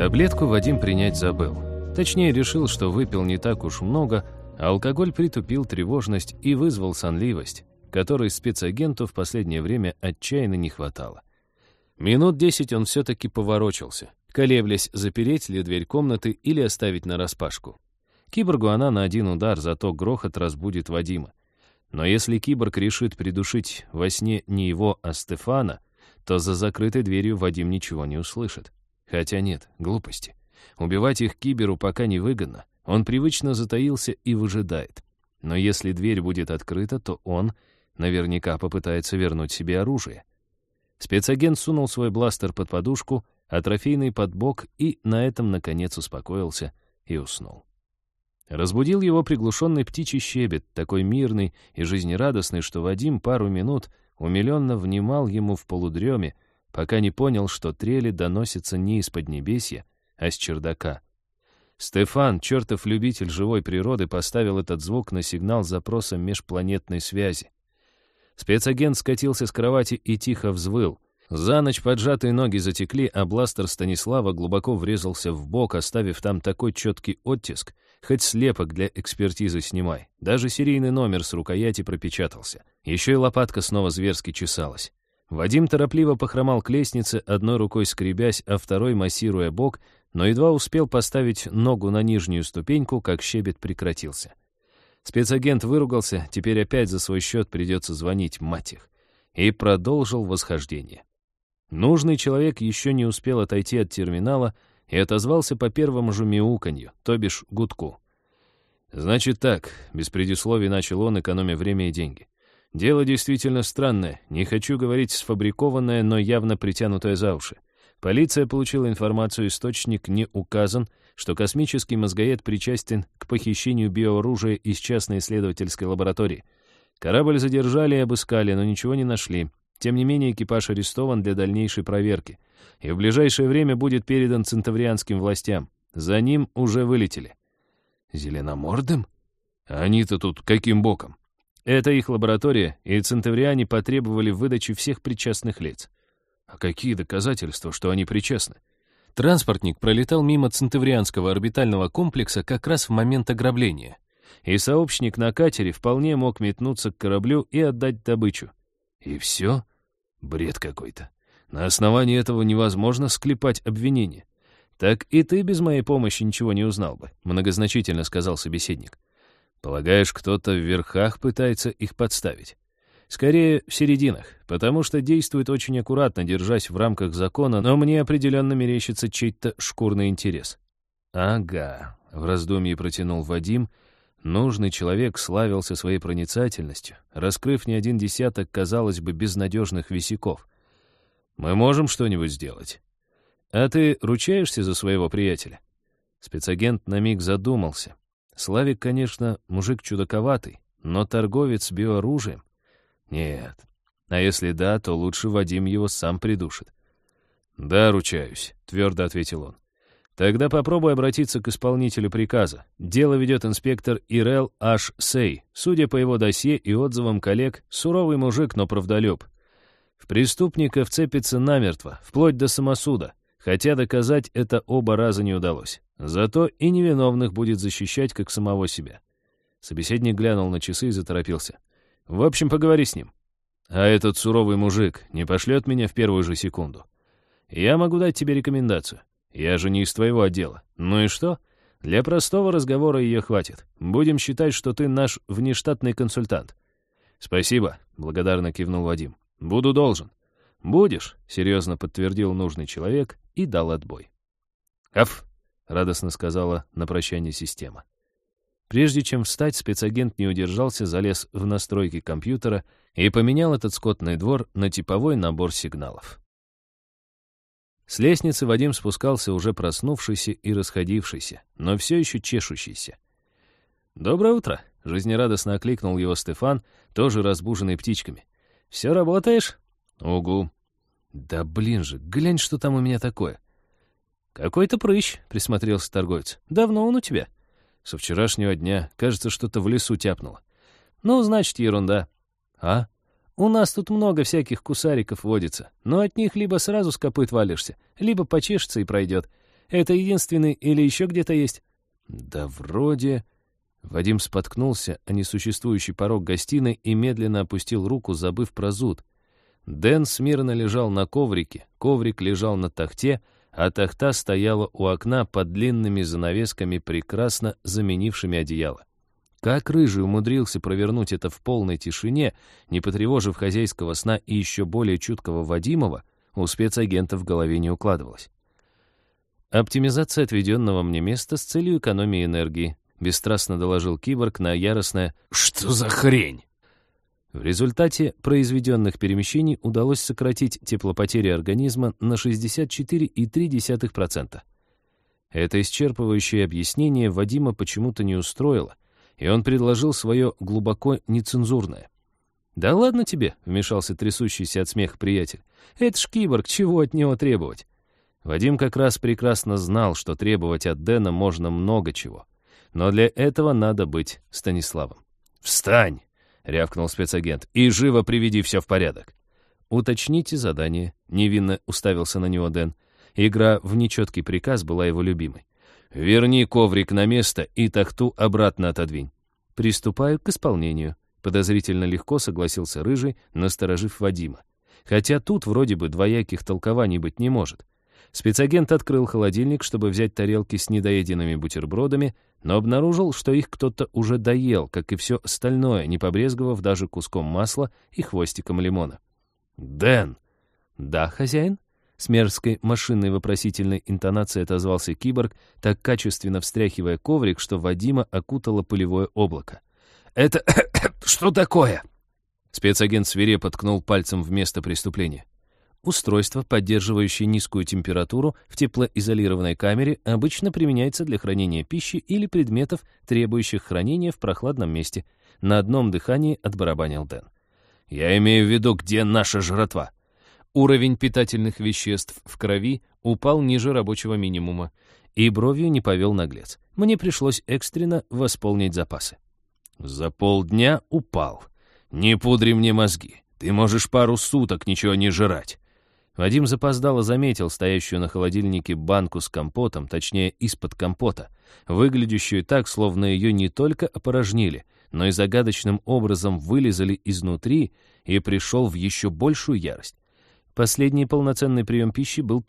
Таблетку Вадим принять забыл. Точнее, решил, что выпил не так уж много, а алкоголь притупил тревожность и вызвал сонливость, которой спецагенту в последнее время отчаянно не хватало. Минут 10 он все-таки поворочился, колеблясь, запереть ли дверь комнаты или оставить нараспашку. Киборгу она на один удар, зато грохот разбудит Вадима. Но если киборг решит придушить во сне не его, а Стефана, то за закрытой дверью Вадим ничего не услышит. Хотя нет, глупости. Убивать их киберу пока невыгодно. Он привычно затаился и выжидает. Но если дверь будет открыта, то он наверняка попытается вернуть себе оружие. Спецагент сунул свой бластер под подушку, а трофейный под бок и на этом, наконец, успокоился и уснул. Разбудил его приглушенный птичий щебет, такой мирный и жизнерадостный, что Вадим пару минут умиленно внимал ему в полудреме, пока не понял, что трели доносятся не из поднебесья, а с чердака. Стефан, чертов любитель живой природы, поставил этот звук на сигнал запроса межпланетной связи. Спецагент скатился с кровати и тихо взвыл. За ночь поджатые ноги затекли, а бластер Станислава глубоко врезался в бок, оставив там такой четкий оттиск, хоть слепок для экспертизы снимай. Даже серийный номер с рукояти пропечатался. Еще и лопатка снова зверски чесалась. Вадим торопливо похромал к лестнице, одной рукой скребясь, а второй массируя бок, но едва успел поставить ногу на нижнюю ступеньку, как щебет прекратился. Спецагент выругался, теперь опять за свой счет придется звонить, мать их, и продолжил восхождение. Нужный человек еще не успел отойти от терминала и отозвался по первому же мяуканью, то бишь гудку. «Значит так», — без предисловий начал он, экономя время и деньги. «Дело действительно странное, не хочу говорить сфабрикованное, но явно притянутое за уши. Полиция получила информацию, источник не указан, что космический мозгоед причастен к похищению биооружия из частной исследовательской лаборатории. Корабль задержали и обыскали, но ничего не нашли. Тем не менее, экипаж арестован для дальнейшей проверки и в ближайшее время будет передан центаврианским властям. За ним уже вылетели». «Зеленомордым? А они-то тут каким боком?» «Это их лаборатория, и центавриане потребовали выдачи всех причастных лиц». «А какие доказательства, что они причастны?» Транспортник пролетал мимо центаврианского орбитального комплекса как раз в момент ограбления, и сообщник на катере вполне мог метнуться к кораблю и отдать добычу. И все? Бред какой-то. На основании этого невозможно склепать обвинение. «Так и ты без моей помощи ничего не узнал бы», — многозначительно сказал собеседник. «Полагаешь, кто-то в верхах пытается их подставить?» «Скорее, в серединах, потому что действует очень аккуратно, держась в рамках закона, но мне определенно мерещится чей-то шкурный интерес». «Ага», — в раздумье протянул Вадим. Нужный человек славился своей проницательностью, раскрыв не один десяток, казалось бы, безнадежных висяков. «Мы можем что-нибудь сделать?» «А ты ручаешься за своего приятеля?» Спецагент на миг задумался. Славик, конечно, мужик чудаковатый, но торговец биооружием? Нет. А если да, то лучше Вадим его сам придушит. «Да, ручаюсь», — твердо ответил он. «Тогда попробуй обратиться к исполнителю приказа. Дело ведет инспектор Ирел Аш Сей. Судя по его досье и отзывам коллег, суровый мужик, но правдолюб. В преступника вцепится намертво, вплоть до самосуда, хотя доказать это оба раза не удалось. Зато и невиновных будет защищать, как самого себя». Собеседник глянул на часы и заторопился. «В общем, поговори с ним. А этот суровый мужик не пошлет меня в первую же секунду. Я могу дать тебе рекомендацию. Я же не из твоего отдела. Ну и что? Для простого разговора ее хватит. Будем считать, что ты наш внештатный консультант». «Спасибо», — благодарно кивнул Вадим. «Буду должен». «Будешь», — серьезно подтвердил нужный человек и дал отбой. «Аф», — радостно сказала на прощание система. Прежде чем встать, спецагент не удержался, залез в настройки компьютера и поменял этот скотный двор на типовой набор сигналов. С лестницы Вадим спускался уже проснувшийся и расходившийся, но все еще чешущийся. «Доброе утро!» — жизнерадостно окликнул его Стефан, тоже разбуженный птичками. «Все работаешь?» «Угу». «Да блин же, глянь, что там у меня такое!» «Какой-то прыщ», — присмотрелся торговец. «Давно он у тебя?» «Со вчерашнего дня. Кажется, что-то в лесу тяпнуло». «Ну, значит, ерунда». «А?» «У нас тут много всяких кусариков водится, но от них либо сразу с копыт валишься, либо почешется и пройдет. Это единственный или еще где-то есть?» «Да вроде...» Вадим споткнулся о несуществующий порог гостиной и медленно опустил руку, забыв про зуд. Дэн смирно лежал на коврике, коврик лежал на тахте, а тахта стояла у окна под длинными занавесками, прекрасно заменившими одеяло. Как Рыжий умудрился провернуть это в полной тишине, не потревожив хозяйского сна и еще более чуткого Вадимова, у спецагента в голове не укладывалось. «Оптимизация отведенного мне места с целью экономии энергии», бесстрастно доложил киборг на яростное «Что за хрень?». В результате произведенных перемещений удалось сократить теплопотери организма на 64,3%. Это исчерпывающее объяснение Вадима почему-то не устроило, и он предложил свое глубоко нецензурное. «Да ладно тебе», — вмешался трясущийся от смеха приятель. «Это ж киборг, чего от него требовать?» Вадим как раз прекрасно знал, что требовать от Дэна можно много чего. Но для этого надо быть Станиславом. «Встань!» — рявкнул спецагент. «И живо приведи все в порядок». «Уточните задание», — невинно уставился на него Дэн. Игра в нечеткий приказ была его любимой. «Верни коврик на место и тахту обратно отодвинь». «Приступаю к исполнению», — подозрительно легко согласился Рыжий, насторожив Вадима. Хотя тут вроде бы двояких толкований быть не может. Спецагент открыл холодильник, чтобы взять тарелки с недоеденными бутербродами, но обнаружил, что их кто-то уже доел, как и все остальное, не побрезговав даже куском масла и хвостиком лимона. «Дэн!» «Да, хозяин?» С мерзкой машинной вопросительной интонацией отозвался киборг, так качественно встряхивая коврик, что Вадима окутало пылевое облако. «Это что такое?» Спецагент свирепо ткнул пальцем в место преступления. Устройство, поддерживающее низкую температуру в теплоизолированной камере, обычно применяется для хранения пищи или предметов, требующих хранения в прохладном месте. На одном дыхании отбарабанил Дэн. «Я имею в виду, где наша жратва?» Уровень питательных веществ в крови упал ниже рабочего минимума, и бровью не повел наглец. Мне пришлось экстренно восполнить запасы. «За полдня упал. Не пудри мне мозги. Ты можешь пару суток ничего не жрать». Вадим запоздало заметил стоящую на холодильнике банку с компотом, точнее, из-под компота, выглядящую так, словно ее не только опорожнили, но и загадочным образом вылезали изнутри, и пришел в еще большую ярость. Последний полноценный прием пищи был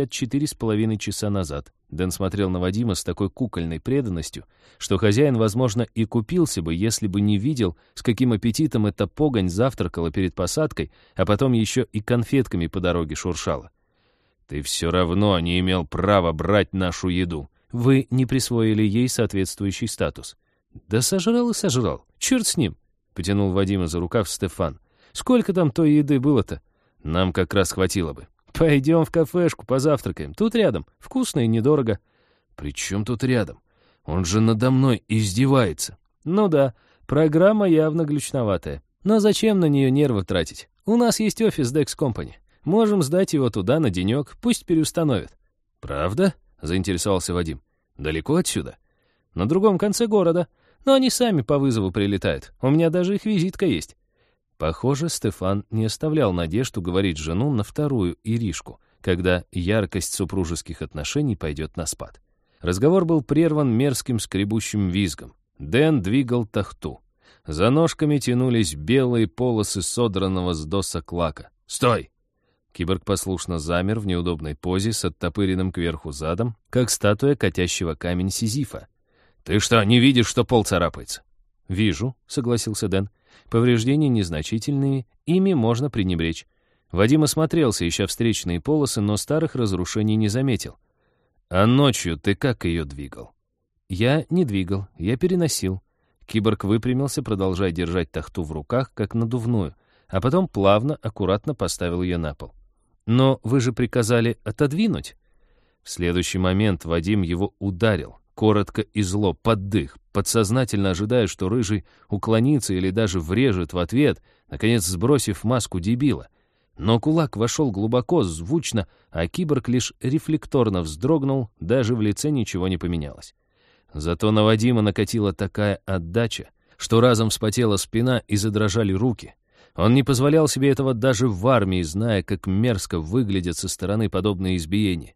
54,5 часа назад. Дэн смотрел на Вадима с такой кукольной преданностью, что хозяин, возможно, и купился бы, если бы не видел, с каким аппетитом эта погонь завтракала перед посадкой, а потом еще и конфетками по дороге шуршала. «Ты все равно не имел права брать нашу еду. Вы не присвоили ей соответствующий статус». «Да сожрал и сожрал. Черт с ним!» — потянул Вадима за рукав Стефан. «Сколько там той еды было-то?» «Нам как раз хватило бы». «Пойдем в кафешку, позавтракаем. Тут рядом. Вкусно и недорого». «При чем тут рядом? Он же надо мной издевается». «Ну да, программа явно глючноватая. Но зачем на нее нервы тратить? У нас есть офис Dex Company. Можем сдать его туда на денек, пусть переустановят». «Правда?» — заинтересовался Вадим. «Далеко отсюда?» «На другом конце города. Но они сами по вызову прилетают. У меня даже их визитка есть». Похоже, Стефан не оставлял надежд уговорить жену на вторую Иришку, когда яркость супружеских отношений пойдет на спад. Разговор был прерван мерзким скребущим визгом. Дэн двигал тахту. За ножками тянулись белые полосы содранного с досок лака. «Стой!» Киборг послушно замер в неудобной позе с оттопыренным кверху задом, как статуя катящего камень Сизифа. «Ты что, не видишь, что пол царапается?» «Вижу», — согласился Дэн. «Повреждения незначительные, ими можно пренебречь». Вадим осмотрелся, ища встречные полосы, но старых разрушений не заметил. «А ночью ты как ее двигал?» «Я не двигал, я переносил». Киборг выпрямился, продолжая держать тахту в руках, как надувную, а потом плавно, аккуратно поставил ее на пол. «Но вы же приказали отодвинуть». В следующий момент Вадим его ударил, коротко и зло, под дых, подсознательно ожидая, что Рыжий уклонится или даже врежет в ответ, наконец сбросив маску дебила. Но кулак вошел глубоко, звучно, а киборг лишь рефлекторно вздрогнул, даже в лице ничего не поменялось. Зато на Вадима накатила такая отдача, что разом вспотела спина и задрожали руки. Он не позволял себе этого даже в армии, зная, как мерзко выглядят со стороны подобные избиения.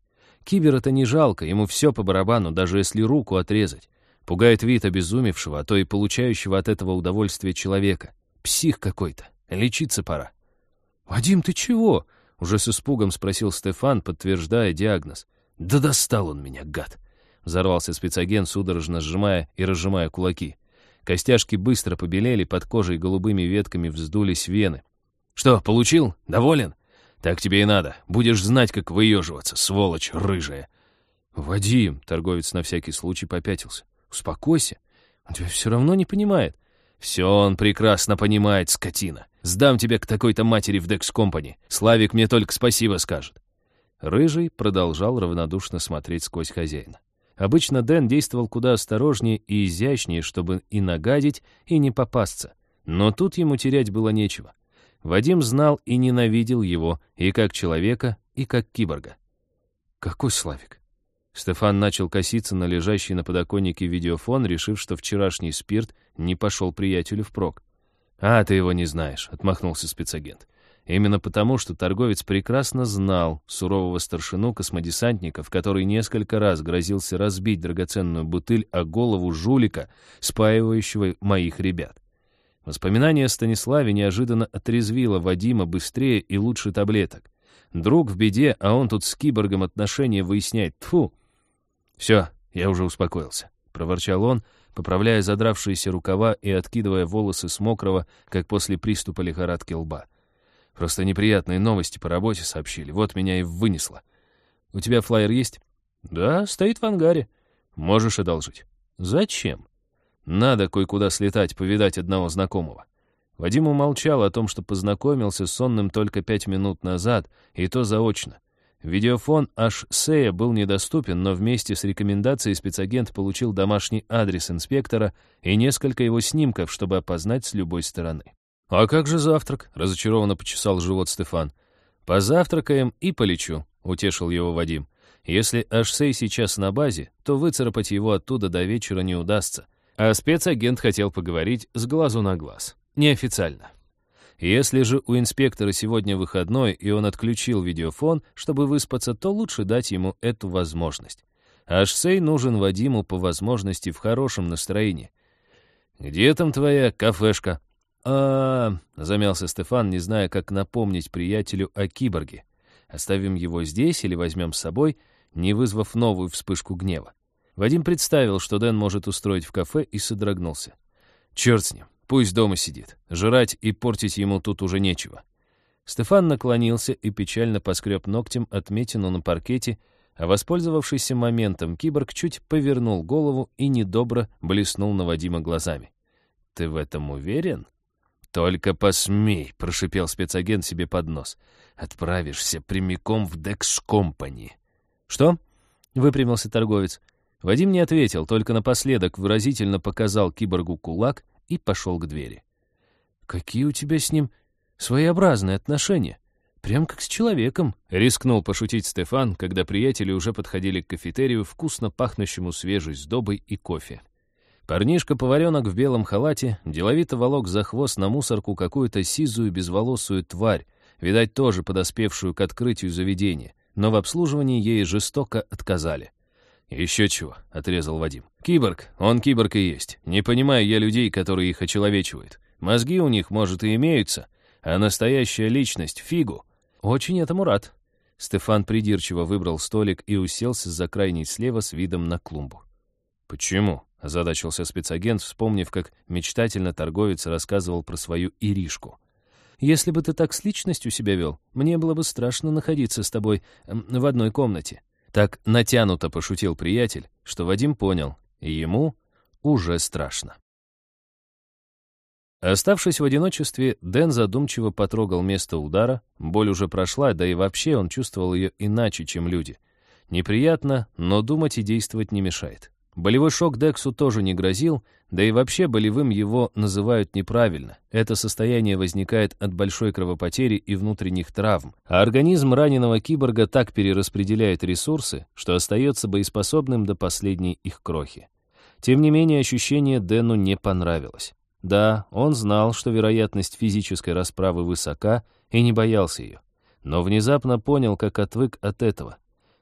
Кибера-то не жалко, ему все по барабану, даже если руку отрезать. Пугает вид обезумевшего, а то и получающего от этого удовольствие человека. Псих какой-то. Лечиться пора. «Вадим, ты чего?» — уже с испугом спросил Стефан, подтверждая диагноз. «Да достал он меня, гад!» — взорвался спецагент, судорожно сжимая и разжимая кулаки. Костяшки быстро побелели, под кожей голубыми ветками вздулись вены. «Что, получил? Доволен? Так тебе и надо. Будешь знать, как выеживаться, сволочь рыжая!» «Вадим!» — торговец на всякий случай попятился. «Успокойся. Он тебя все равно не понимает». «Все он прекрасно понимает, скотина. Сдам тебя к такой-то матери в Dex Company. Славик мне только спасибо скажет». Рыжий продолжал равнодушно смотреть сквозь хозяина. Обычно Дэн действовал куда осторожнее и изящнее, чтобы и нагадить, и не попасться. Но тут ему терять было нечего. Вадим знал и ненавидел его и как человека, и как киборга. «Какой Славик?» Стефан начал коситься на лежащий на подоконнике видеофон, решив, что вчерашний спирт не пошел приятелю впрок. «А, ты его не знаешь», — отмахнулся спецагент. Именно потому, что торговец прекрасно знал сурового старшину космодесантников, который несколько раз грозился разбить драгоценную бутыль о голову жулика, спаивающего моих ребят. Воспоминание о Станиславе неожиданно отрезвило Вадима быстрее и лучше таблеток. Друг в беде, а он тут с киборгом отношения выясняет. Тьфу! «Все, я уже успокоился», — проворчал он, поправляя задравшиеся рукава и откидывая волосы с мокрого, как после приступа лихорадки лба. «Просто неприятные новости по работе сообщили, вот меня и вынесло. У тебя флаер есть?» «Да, стоит в ангаре. Можешь одолжить». «Зачем?» «Надо кое-куда слетать, повидать одного знакомого». Вадим умолчал о том, что познакомился с сонным только 5 минут назад, и то заочно. Видеофон Ашсея был недоступен, но вместе с рекомендацией спецагент получил домашний адрес инспектора и несколько его снимков, чтобы опознать с любой стороны. «А как же завтрак?» — разочарованно почесал живот Стефан. «Позавтракаем и полечу», — утешил его Вадим. «Если Ашсей сейчас на базе, то выцарапать его оттуда до вечера не удастся». А спецагент хотел поговорить с глазу на глаз. Неофициально. Если же у инспектора сегодня выходной, и он отключил видеофон, чтобы выспаться, то лучше дать ему эту возможность. Ашсей нужен Вадиму по возможности в хорошем настроении. «Где там твоя кафешка?» Замялся Стефан, не зная, как напомнить приятелю о киборге. Оставим его здесь или возьмем с собой, не вызвав новую вспышку гнева. Вадим представил, что Дэн может устроить в кафе, и содрогнулся. Черт с ним, пусть дома сидит. Жрать и портить ему тут уже нечего. Стефан наклонился и печально поскреб ногтем отметину на паркете, а воспользовавшийся моментом киборг чуть повернул голову и недобро блеснул на Вадима глазами. «Ты в этом уверен?» «Только посмей», — прошипел спецагент себе под нос. «Отправишься прямиком в Dex Company». «Что?» — выпрямился торговец. Вадим не ответил, только напоследок выразительно показал киборгу кулак и пошел к двери. «Какие у тебя с ним своеобразные отношения? Прям как с человеком», — рискнул пошутить Стефан, когда приятели уже подходили к кафетерию, вкусно пахнущему свежей сдобой и кофе. Парнишка-поваренок в белом халате деловито волок за хвост на мусорку какую-то сизую безволосую тварь, видать, тоже подоспевшую к открытию заведения, но в обслуживании ей жестоко отказали. «Еще чего», — отрезал Вадим. «Киборг, он киборг и есть. Не понимаю я людей, которые их очеловечивают. Мозги у них, может, и имеются, а настоящая личность — фигу». «Очень этому рад». Стефан придирчиво выбрал столик и уселся за крайней слева с видом на клумбу. «Почему?» — озадачился спецагент, вспомнив, как мечтательно торговец рассказывал про свою Иришку. «Если бы ты так с личностью себя вел, мне было бы страшно находиться с тобой в одной комнате». Так натянуто пошутил приятель, что Вадим понял, и ему уже страшно. Оставшись в одиночестве, Дэн задумчиво потрогал место удара, боль уже прошла, да и вообще он чувствовал ее иначе, чем люди. Неприятно, но думать и действовать не мешает. Болевой шок Дексу тоже не грозил, да и вообще болевым его называют неправильно. Это состояние возникает от большой кровопотери и внутренних травм, а организм раненого киборга так перераспределяет ресурсы, что остается боеспособным до последней их крохи. Тем не менее, ощущение Дэну не понравилось. Да, он знал, что вероятность физической расправы высока, и не боялся ее. Но внезапно понял, как отвык от этого.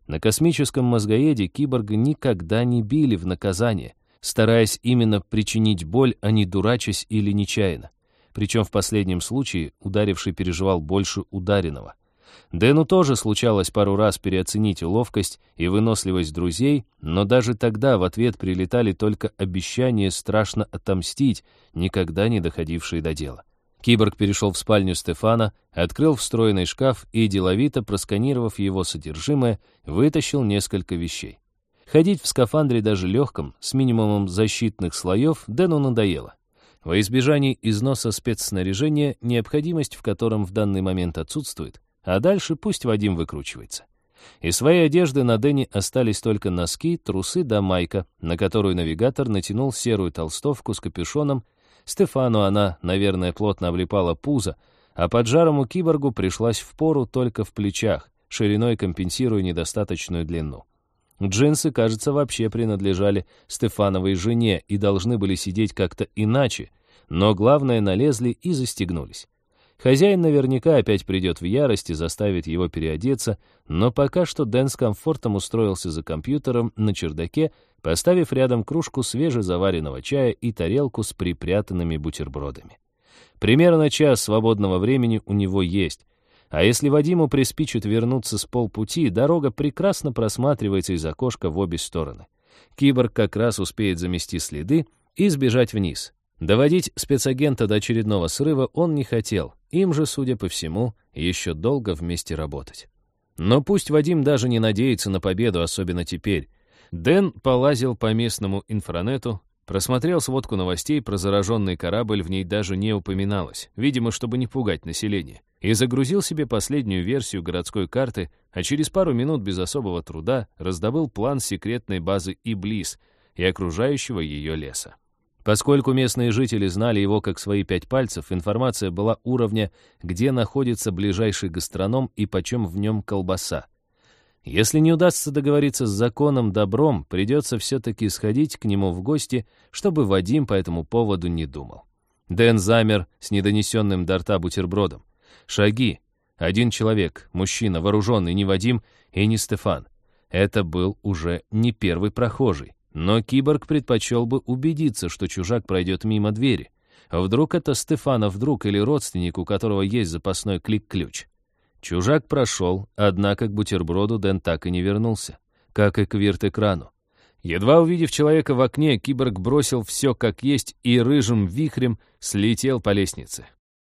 На космическом мозгоеде киборга никогда не били в наказание, стараясь именно причинить боль, а не дурачась или нечаянно. Причем в последнем случае ударивший переживал больше ударенного. Дэну тоже случалось пару раз переоценить ловкость и выносливость друзей, но даже тогда в ответ прилетали только обещания страшно отомстить, никогда не доходившие до дела. Киборг перешел в спальню Стефана, открыл встроенный шкаф и, деловито просканировав его содержимое, вытащил несколько вещей. Ходить в скафандре даже легком, с минимумом защитных слоев, Дэну надоело. Во избежание износа спецснаряжения, необходимость в котором в данный момент отсутствует, а дальше пусть Вадим выкручивается. Из своей одежды на Дэне остались только носки, трусы да майка, на которую навигатор натянул серую толстовку с капюшоном. Стефану она, наверное, плотно облепала пузо, а поджарому киборгу пришлась впору только в плечах, шириной компенсируя недостаточную длину. Джинсы, кажется, вообще принадлежали Стефановой жене и должны были сидеть как-то иначе, но главное, налезли и застегнулись. Хозяин наверняка опять придет в ярость и заставит его переодеться, но пока что Дэн с комфортом устроился за компьютером на чердаке, поставив рядом кружку свежезаваренного чая и тарелку с припрятанными бутербродами. Примерно час свободного времени у него есть, а если Вадиму приспичит вернуться с полпути, дорога прекрасно просматривается из окошка в обе стороны. Киборг как раз успеет замести следы и сбежать вниз. Доводить спецагента до очередного срыва он не хотел, им же, судя по всему, еще долго вместе работать. Но пусть Вадим даже не надеется на победу, особенно теперь. Дэн полазил по местному инфранету, просмотрел сводку новостей, про зараженный корабль в ней даже не упоминалось, видимо, чтобы не пугать население, и загрузил себе последнюю версию городской карты, а через пару минут без особого труда раздобыл план секретной базы Иблис и окружающего ее леса. Поскольку местные жители знали его как свои 5 пальцев, информация была уровня, где находится ближайший гастроном и почем в нем колбаса. Если не удастся договориться с законом Добром, придется все-таки сходить к нему в гости, чтобы Вадим по этому поводу не думал. Дэн замер с недонесенным до рта бутербродом. Шаги. Один человек, мужчина, вооруженный, не Вадим и не Стефан. Это был уже не первый прохожий. Но киборг предпочел бы убедиться, что чужак пройдет мимо двери. Вдруг это Стефанов друг или родственник, у которого есть запасной клик-ключ. Чужак прошел, однако к бутерброду Дэн так и не вернулся, как и к вирт-экрану. Едва увидев человека в окне, киборг бросил все как есть и рыжим вихрем слетел по лестнице.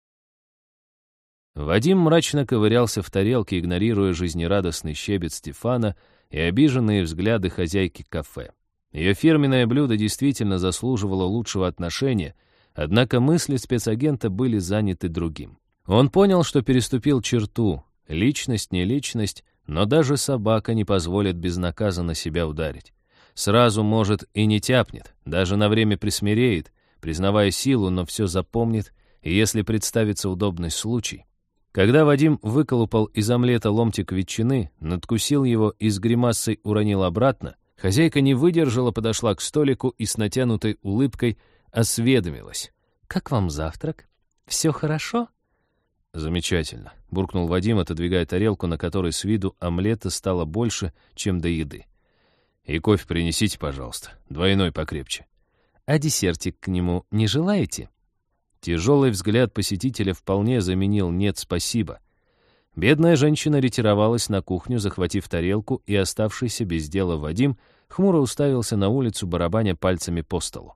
Вадим мрачно ковырялся в тарелке, игнорируя жизнерадостный щебет Стефана и обиженные взгляды хозяйки кафе. Ее фирменное блюдо действительно заслуживало лучшего отношения, однако мысли спецагента были заняты другим. Он понял, что переступил черту. Личность не личность, но даже собака не позволит безнаказанно себя ударить. Сразу, может, и не тяпнет, даже на время присмиреет, признавая силу, но все запомнит, и если представится удобный случай. Когда Вадим выколупал из омлета ломтик ветчины, надкусил его и с гримасой уронил обратно, хозяйка не выдержала, подошла к столику и с натянутой улыбкой осведомилась. «Как вам завтрак? Все хорошо?» «Замечательно», — буркнул Вадим, отодвигая тарелку, на которой с виду омлета стало больше, чем до еды. «И кофе принесите, пожалуйста, двойной покрепче». «А десертик к нему не желаете?» Тяжелый взгляд посетителя вполне заменил «нет, спасибо». Бедная женщина ретировалась на кухню, захватив тарелку, и оставшийся без дела Вадим хмуро уставился на улицу, барабаня пальцами по столу.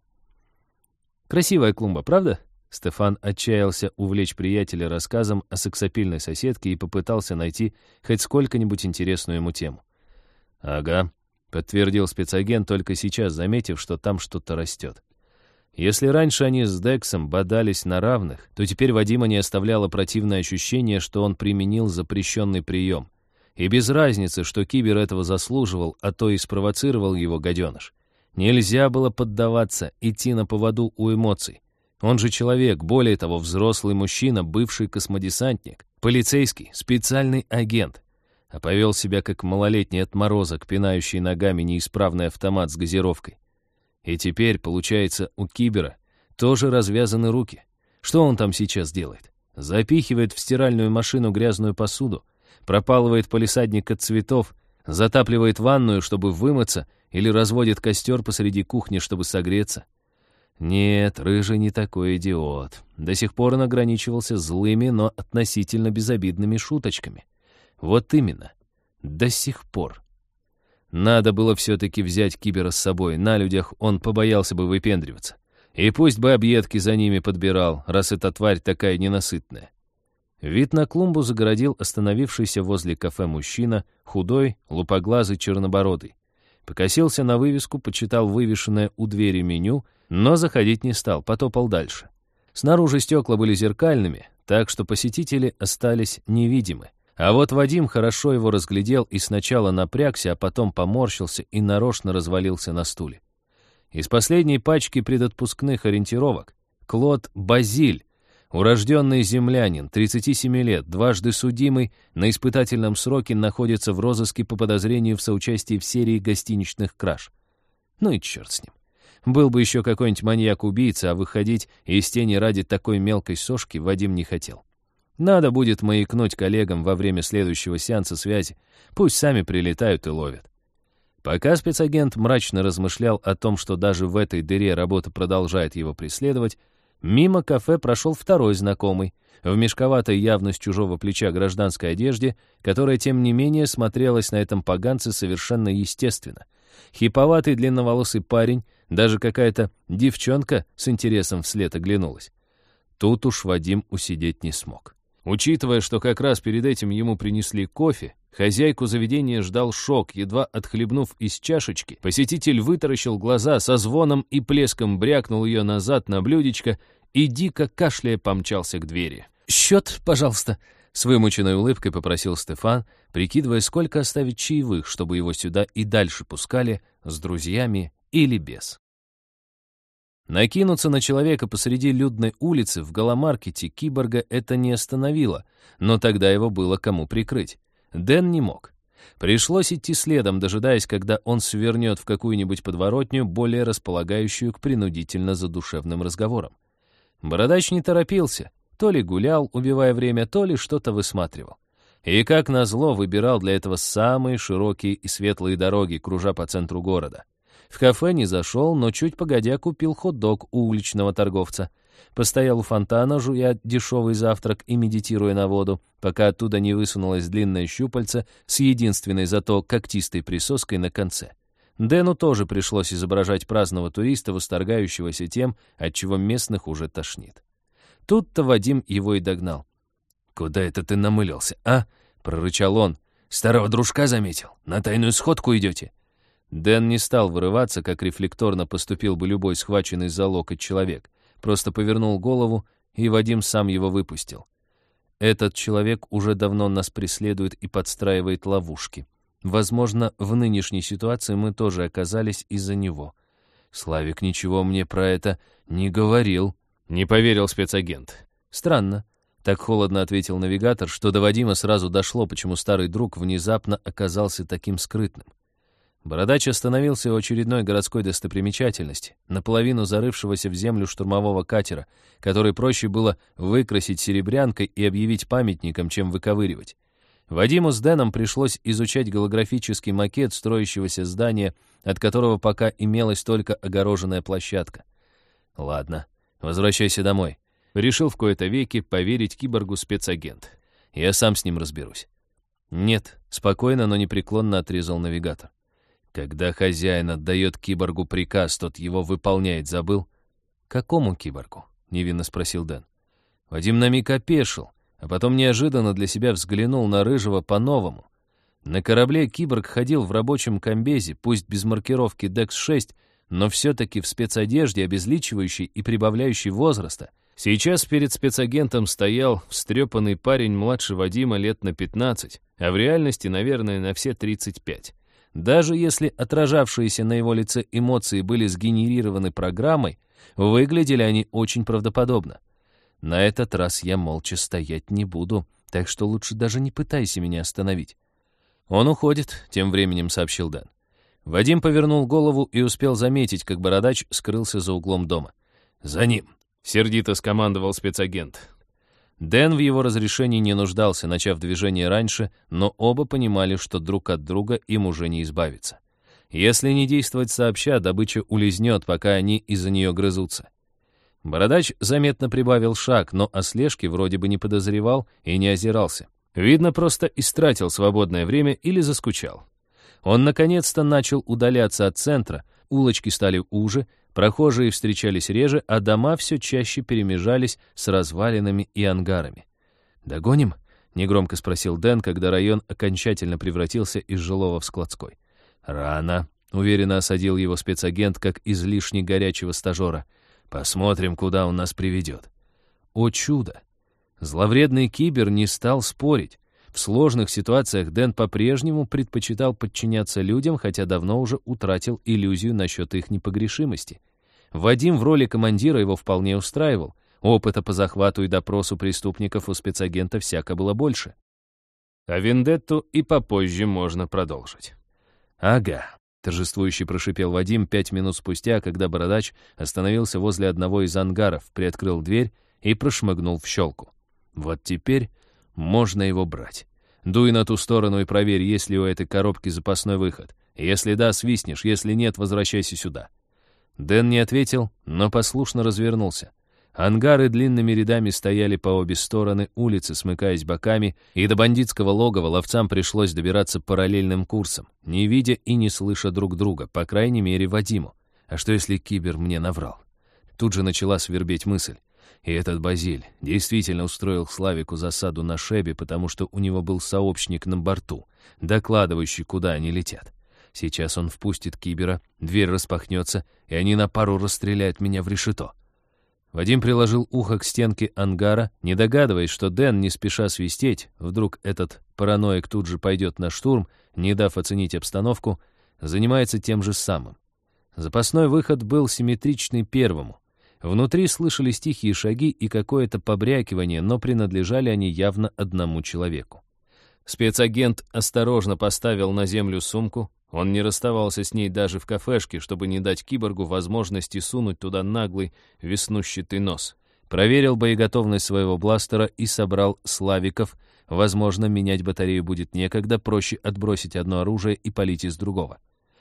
«Красивая клумба, правда?» Стефан отчаялся увлечь приятеля рассказом о сексапильной соседке и попытался найти хоть сколько-нибудь интересную ему тему. «Ага», — подтвердил спецагент, только сейчас заметив, что там что-то растет. Если раньше они с Дексом бодались на равных, то теперь Вадима не оставляло противное ощущение, что он применил запрещенный прием. И без разницы, что кибер этого заслуживал, а то и спровоцировал его гаденыш. Нельзя было поддаваться, идти на поводу у эмоций. Он же человек, более того, взрослый мужчина, бывший космодесантник, полицейский, специальный агент. А повел себя как малолетний отморозок, пинающий ногами неисправный автомат с газировкой. И теперь, получается, у кибера тоже развязаны руки. Что он там сейчас делает? Запихивает в стиральную машину грязную посуду, пропалывает палисадник от цветов, Затапливает ванную, чтобы вымыться, или разводит костер посреди кухни, чтобы согреться. Нет, Рыжий не такой идиот. До сих пор он ограничивался злыми, но относительно безобидными шуточками. Вот именно. До сих пор. Надо было все-таки взять Кибера с собой. На людях он побоялся бы выпендриваться. И пусть бы объедки за ними подбирал, раз эта тварь такая ненасытная. Вид на клумбу загородил остановившийся возле кафе мужчина, худой, лупоглазый, чернобородый. Покосился на вывеску, почитал вывешенное у двери меню, но заходить не стал, потопал дальше. Снаружи стекла были зеркальными, так что посетители остались невидимы. А вот Вадим хорошо его разглядел и сначала напрягся, а потом поморщился и нарочно развалился на стуле. Из последней пачки предотпускных ориентировок Клод Базиль, урожденный землянин, 37 лет, дважды судимый, на испытательном сроке находится в розыске по подозрению в соучастии в серии гостиничных краж. Ну и черт с ним. Был бы еще какой-нибудь маньяк-убийца, а выходить из тени ради такой мелкой сошки Вадим не хотел. Надо будет маякнуть коллегам во время следующего сеанса связи. Пусть сами прилетают и ловят. Пока спецагент мрачно размышлял о том, что даже в этой дыре работа продолжает его преследовать, мимо кафе прошел второй знакомый, в мешковатой явно с чужого плеча гражданской одежде, которая, тем не менее, смотрелась на этом поганце совершенно естественно. Хиповатый длинноволосый парень, даже какая-то девчонка с интересом вслед оглянулась. Тут уж Вадим усидеть не смог. Учитывая, что как раз перед этим ему принесли кофе, хозяйку заведения ждал шок, едва отхлебнув из чашечки, посетитель вытаращил глаза, со звоном и плеском брякнул ее назад на блюдечко и, дико кашляя, помчался к двери. «Счет, пожалуйста», — с вымученной улыбкой попросил Стефан, прикидывая, сколько оставить чаевых, чтобы его сюда и дальше пускали, с друзьями или без. Накинуться на человека посреди людной улицы в галомаркете киборга это не остановило, но тогда его было кому прикрыть. Дэн не мог. Пришлось идти следом, дожидаясь, когда он свернет в какую-нибудь подворотню, более располагающую к принудительно задушевным разговорам. Бородач не торопился, то ли гулял, убивая время, то ли что-то высматривал. И, как назло, выбирал для этого самые широкие и светлые дороги, кружа по центру города. В кафе не зашел, но чуть погодя купил хот-дог у уличного торговца. Постоял у фонтана, жуя дешевый завтрак и медитируя на воду, пока оттуда не высунулось длинное щупальце с единственной зато когтистой присоской на конце. Дэну тоже пришлось изображать праздного туриста, восторгающегося тем, от чего местных уже тошнит. Тут-то Вадим его и догнал. «Куда это ты намылился, а?» — прорычал он. «Старого дружка заметил? На тайную сходку идете?» Дэн не стал вырываться, как рефлекторно поступил бы любой схваченный за локоть человек. Просто повернул голову, и Вадим сам его выпустил. Этот человек уже давно нас преследует и подстраивает ловушки. Возможно, в нынешней ситуации мы тоже оказались из-за него. Славик ничего мне про это не говорил. Не поверил спецагент. Странно. Так холодно ответил навигатор, что до Вадима сразу дошло, почему старый друг внезапно оказался таким скрытным. Бородач остановился у очередной городской достопримечательности, наполовину зарывшегося в землю штурмового катера, который проще было выкрасить серебрянкой и объявить памятником, чем выковыривать. Вадиму с Дэном пришлось изучать голографический макет строящегося здания, от которого пока имелась только огороженная площадка. «Ладно, возвращайся домой», — решил в кои-то веки поверить киборгу спецагент. «Я сам с ним разберусь». «Нет», — спокойно, но непреклонно отрезал навигатор. Когда хозяин отдает киборгу приказ, тот его выполняет, забыл? «Какому киборгу?» — невинно спросил Дэн. Вадим на миг опешил, а потом неожиданно для себя взглянул на Рыжего по-новому. На корабле киборг ходил в рабочем комбезе, пусть без маркировки DEX-6, но все-таки в спецодежде, обезличивающей и прибавляющей возраста. Сейчас перед спецагентом стоял встрепанный парень младше Вадима лет на 15, а в реальности, наверное, на все 35. Даже если отражавшиеся на его лице эмоции были сгенерированы программой, выглядели они очень правдоподобно. На этот раз я молча стоять не буду, так что лучше даже не пытайся меня остановить. «Он уходит», — тем временем сообщил Дэн. Вадим повернул голову и успел заметить, как бородач скрылся за углом дома. «За ним!» — сердито скомандовал спецагент. Дэн в его разрешении не нуждался, начав движение раньше, но оба понимали, что друг от друга им уже не избавиться. Если не действовать сообща, добыча улизнет, пока они из-за нее грызутся. Бородач заметно прибавил шаг, но о слежке вроде бы не подозревал и не озирался. Видно, просто истратил свободное время или заскучал. Он наконец-то начал удаляться от центра, улочки стали уже, прохожие встречались реже, а дома все чаще перемежались с развалинами и ангарами. «Догоним?» — негромко спросил Дэн, когда район окончательно превратился из жилого в складской. «Рано», — уверенно осадил его спецагент, как излишне горячего стажера. «Посмотрим, куда он нас приведет». О чудо! Зловредный кибер не стал спорить. В сложных ситуациях Дэн по-прежнему предпочитал подчиняться людям, хотя давно уже утратил иллюзию насчет их непогрешимости. Вадим в роли командира его вполне устраивал. Опыта по захвату и допросу преступников у спецагента всяко было больше. А вендетту и попозже можно продолжить. «Ага», — торжествующе прошипел Вадим 5 минут спустя, когда Бородач остановился возле одного из ангаров, приоткрыл дверь и прошмыгнул в щелку. «Вот теперь можно его брать. Дуй на ту сторону и проверь, есть ли у этой коробки запасной выход. Если да, свистнешь, если нет, возвращайся сюда». Дэн не ответил, но послушно развернулся. Ангары длинными рядами стояли по обе стороны улицы, смыкаясь боками, и до бандитского логова ловцам пришлось добираться параллельным курсом, не видя и не слыша друг друга, по крайней мере, Вадиму. А что, если кибер мне наврал? Тут же начала свербеть мысль. И этот Базиль действительно устроил Славику засаду на Шебе, потому что у него был сообщник на борту, докладывающий, куда они летят. Сейчас он впустит кибера, дверь распахнется, и они на пару расстреляют меня в решето. Вадим приложил ухо к стенке ангара, не догадываясь, что Дэн, не спеша свистеть, вдруг этот параноик тут же пойдет на штурм, не дав оценить обстановку, занимается тем же самым. Запасной выход был симметричный первому. Внутри слышались тихие шаги и какое-то побрякивание, но принадлежали они явно одному человеку. Спецагент осторожно поставил на землю сумку. Он не расставался с ней даже в кафешке, чтобы не дать киборгу возможности сунуть туда наглый веснущатый нос. Проверил боеготовность своего бластера и собрал славиков. Возможно, менять батарею будет некогда, проще отбросить одно оружие и палить из другого.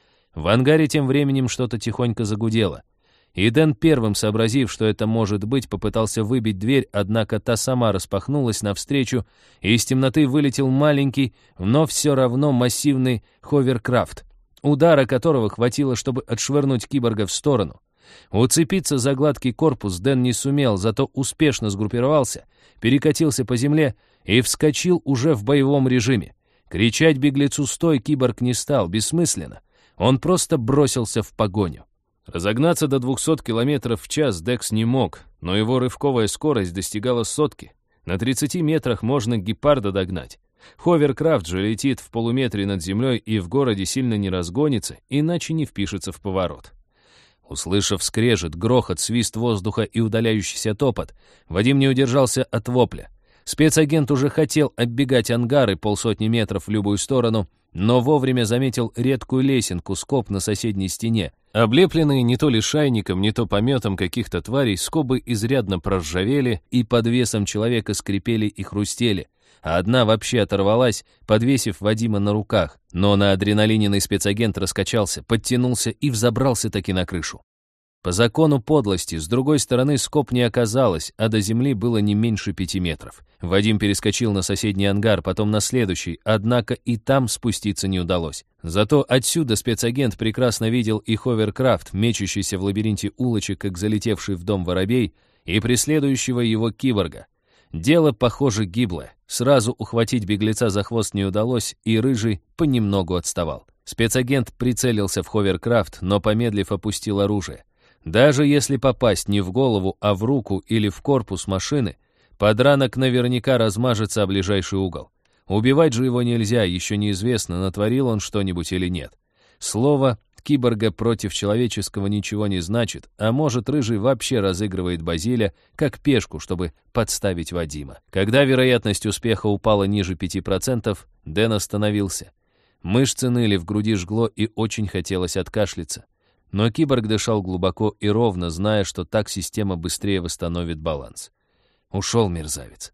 В ангаре тем временем что-то тихонько загудело. И Дэн, первым сообразив, что это может быть, попытался выбить дверь, однако та сама распахнулась навстречу, и из темноты вылетел маленький, но все равно массивный ховеркрафт, удара которого хватило, чтобы отшвырнуть киборга в сторону. Уцепиться за гладкий корпус Дэн не сумел, зато успешно сгруппировался, перекатился по земле и вскочил уже в боевом режиме. Кричать беглецу «стой» киборг не стал, бессмысленно. Он просто бросился в погоню. Разогнаться до 200 км в час Декс не мог, но его рывковая скорость достигала 100. На 30 метрах можно гепарда догнать. Ховеркрафт же летит в полуметре над землей и в городе сильно не разгонится, иначе не впишется в поворот. Услышав скрежет, грохот, свист воздуха и удаляющийся топот, Вадим не удержался от вопля. Спецагент уже хотел оббегать ангары 150 метров в любую сторону, но вовремя заметил редкую лесенку скоб на соседней стене. Облепленные не то лишайником, не то пометом каких-то тварей, скобы изрядно проржавели и под весом человека скрипели и хрустели, а одна вообще оторвалась, подвесив Вадима на руках. Но на адреналиненный спецагент раскачался, подтянулся и взобрался таки на крышу. По закону подлости, с другой стороны скоб не оказалось, а до земли было не меньше 5 метров. Вадим перескочил на соседний ангар, потом на следующий, однако и там спуститься не удалось. Зато отсюда спецагент прекрасно видел и ховеркрафт, мечущийся в лабиринте улочек, как залетевший в дом воробей, и преследующего его киборга. Дело, похоже, гиблое. Сразу ухватить беглеца за хвост не удалось, и Рыжий понемногу отставал. Спецагент прицелился в ховеркрафт, но, помедлив, опустил оружие. Даже если попасть не в голову, а в руку или в корпус машины, подранок наверняка размажется о ближайший угол. Убивать же его нельзя, еще неизвестно, натворил он что-нибудь или нет. Слово киборга против человеческого ничего не значит, а может, Рыжий вообще разыгрывает Базиля как пешку, чтобы подставить Вадима. Когда вероятность успеха упала ниже 5%, Дэн остановился. Мышцы ныли, в груди жгло и очень хотелось откашляться. Но киборг дышал глубоко и ровно, зная, что так система быстрее восстановит баланс. Ушел мерзавец.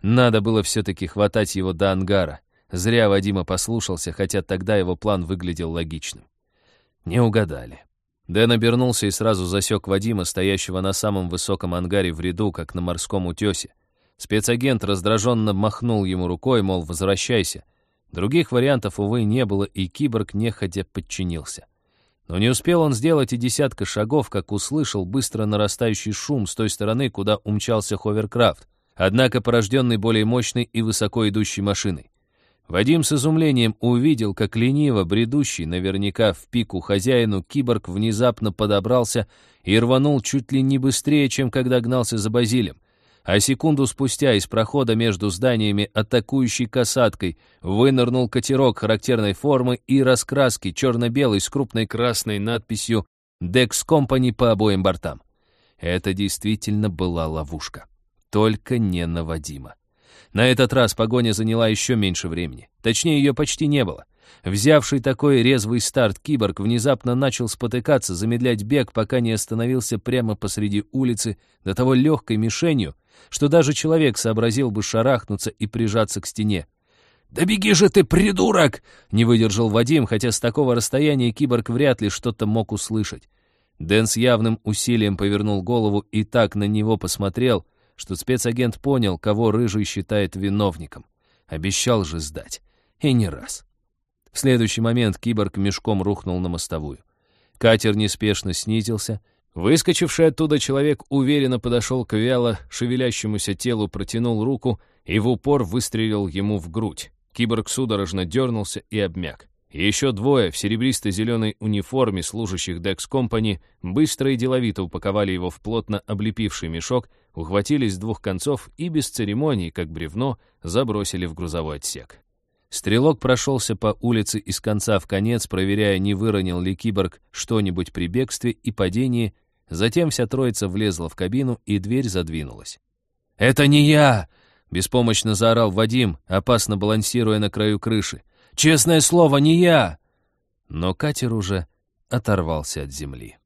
Надо было все-таки хватать его до ангара. Зря Вадима послушался, хотя тогда его план выглядел логичным. Не угадали. Дэн обернулся и сразу засек Вадима, стоящего на самом высоком ангаре в ряду, как на морском утесе. Спецагент раздраженно махнул ему рукой, мол, возвращайся. Других вариантов, увы, не было, и киборг нехотя подчинился. Но не успел он сделать и десятка шагов, как услышал быстро нарастающий шум с той стороны, куда умчался ховеркрафт, однако порожденный более мощной и высоко идущей машиной. Вадим с изумлением увидел, как лениво бредущий, наверняка в пику хозяину, киборг внезапно подобрался и рванул чуть ли не быстрее, чем когда гнался за Базилем. А секунду спустя из прохода между зданиями, атакующей касаткой, вынырнул катерок характерной формы и раскраски черно-белый с крупной красной надписью «Dex Company» по обоим бортам. Это действительно была ловушка. Только не на Вадима. На этот раз погоня заняла еще меньше времени. Точнее, ее почти не было. Взявший такой резвый старт киборг внезапно начал спотыкаться, замедлять бег, пока не остановился прямо посреди улицы, до того легкой мишенью, что даже человек сообразил бы шарахнуться и прижаться к стене. «Да беги же ты, придурок!» — не выдержал Вадим, хотя с такого расстояния киборг вряд ли что-то мог услышать. Дэн с явным усилием повернул голову и так на него посмотрел, что спецагент понял, кого Рыжий считает виновником. Обещал же сдать. И не раз. В следующий момент киборг мешком рухнул на мостовую. Катер неспешно снизился. Выскочивший оттуда человек уверенно подошел к вяло шевелящемуся телу, протянул руку и в упор выстрелил ему в грудь. Киборг судорожно дернулся и обмяк. Еще двое в серебристо-зеленой униформе служащих Dex Company быстро и деловито упаковали его в плотно облепивший мешок, ухватились с двух концов и без церемоний, как бревно, забросили в грузовой отсек. Стрелок прошелся по улице из конца в конец, проверяя, не выронил ли киборг что-нибудь при бегстве и падении. Затем вся троица влезла в кабину, и дверь задвинулась. «Это не я!» — беспомощно заорал Вадим, опасно балансируя на краю крыши. «Честное слово, не я!» Но катер уже оторвался от земли.